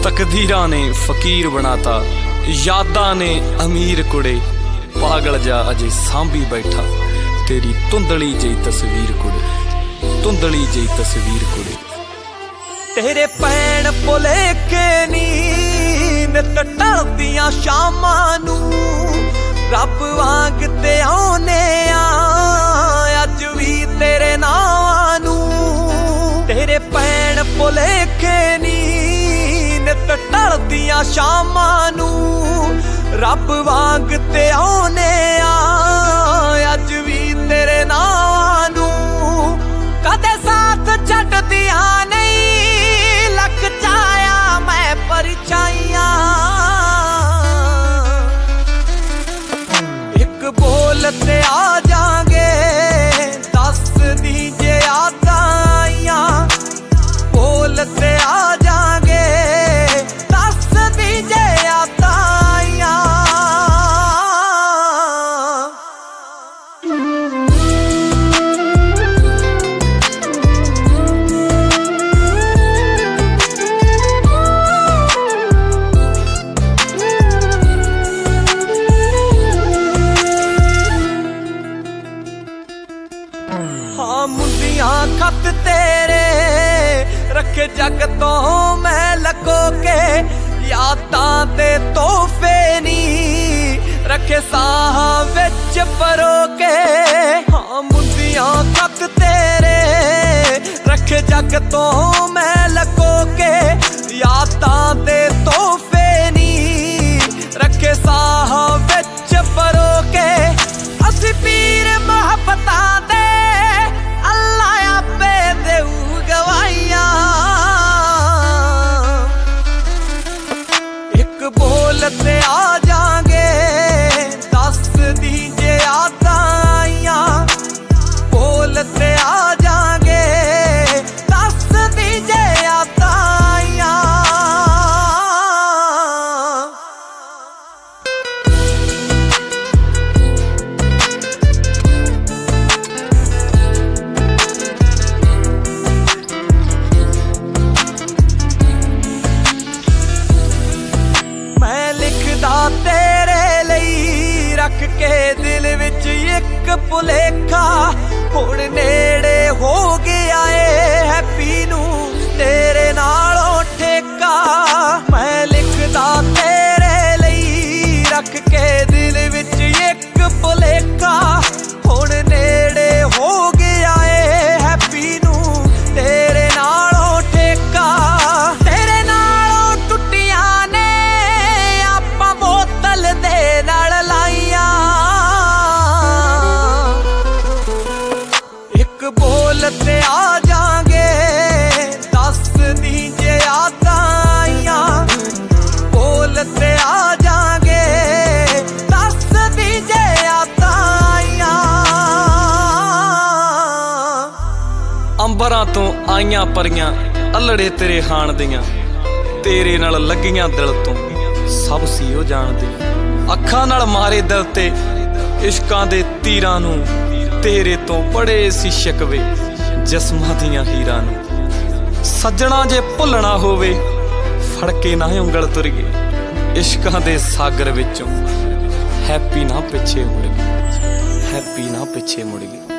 तकदीरा ने फकीर बनाता, यादा ने अमीर कुड़े। पागल जा अजे सांभी बैठा, तेरी धुंधली जी तस्वीर कुड़े, धुंधली जी तस्वीर कुड़े। तेरे पैण भुलेखे नींद टलदियां शामां नूं, रब वांग ते आउने अज भी तेरे नावां नूं। तेरे पैण भुलेखे नींद टलदियां शामां नूं, रब वांग ते आउने अज भी तेरे नावां नूं। कदे साथ छड्डदियां नहीं लख चाया मैं परछाइयां। एक बोल ते आ जांगे दस दी जे यादां आइयां। बोल ते आ जांगे दस दी जे यादां आइयां। हाँ मुंडियां खत तेरे रखे जग तो मैं लको के, यादां ते तोहफे नी रखे साह विच परो के। हाँ मुंडियां खत तेरे रखे जग तो मैं लको के, यादां ते तोहफे नी रखे साह विच परो के। असी पीर मोहब्बतां दे अल्लाह आपे देऊ गवाइयां। एक बोल ते आ जांगे दस दी जे यादां आइयां। बोल ते आ जांगे दस दी जे यादां आइयां। मैं लिखदा तेरे लई रख के दिल विच एक भुलेखा, हुण नेड़े हो गया ए हैप्पी नूं तेरे नालों ठेका। मैं लिखदा तेरे लई रख के दिल विच एक भुलेखा, हुण नेड़े हो गया ए हैप्पी नूं तेरे नालों ठेका। तेरे नालों टुटियां ने आपां बोतल दे नाल लाइयां। एक बोल ते आ जांगे दस दी जे यादां आइयां। बोल ते आ जांगे दस दी जे यादां आइयां। अंबरां तो आईयां परियां अल्लड़े तेरे हाण दियां, तेरे नाल लगियां दिल तो सब सी ओ जाणदियां। अखां नाल मारे दिल ते इश्कां दे तीरां नूं, तेरे तो बड़े सी शिकवे जिस्मां दियां हीरां नूं। सज्जणा जे भुलना होवे फड़ के ना उंगल तुरीए, इश्कां दे सागर विचों हैप्पी ना पिछे मुड़ गई, हैप्पी ना पिछे मुड़ गई।